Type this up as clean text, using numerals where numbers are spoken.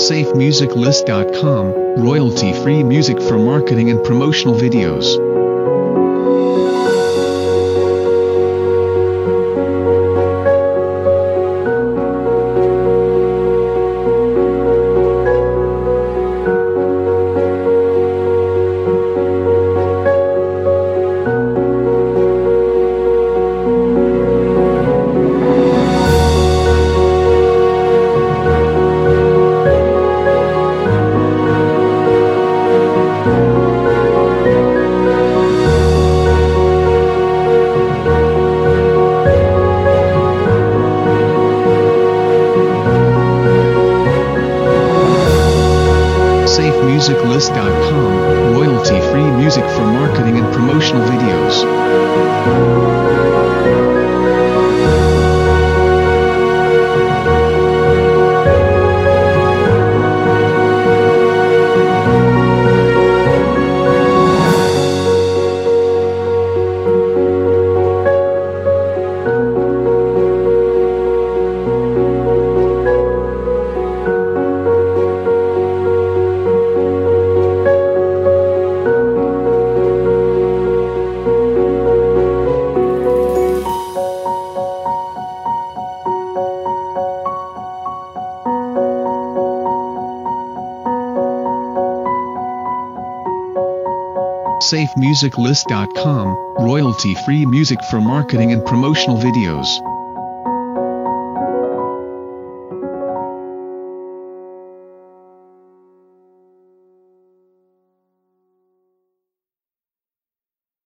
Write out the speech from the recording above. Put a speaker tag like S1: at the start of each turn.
S1: SafeMusicList.com, royalty-free music for marketing and promotional videos. SafeMusicList.com, royalty-free music for marketing and promotional videos. SafeMusicList.com, royalty-free music for marketing and promotional videos.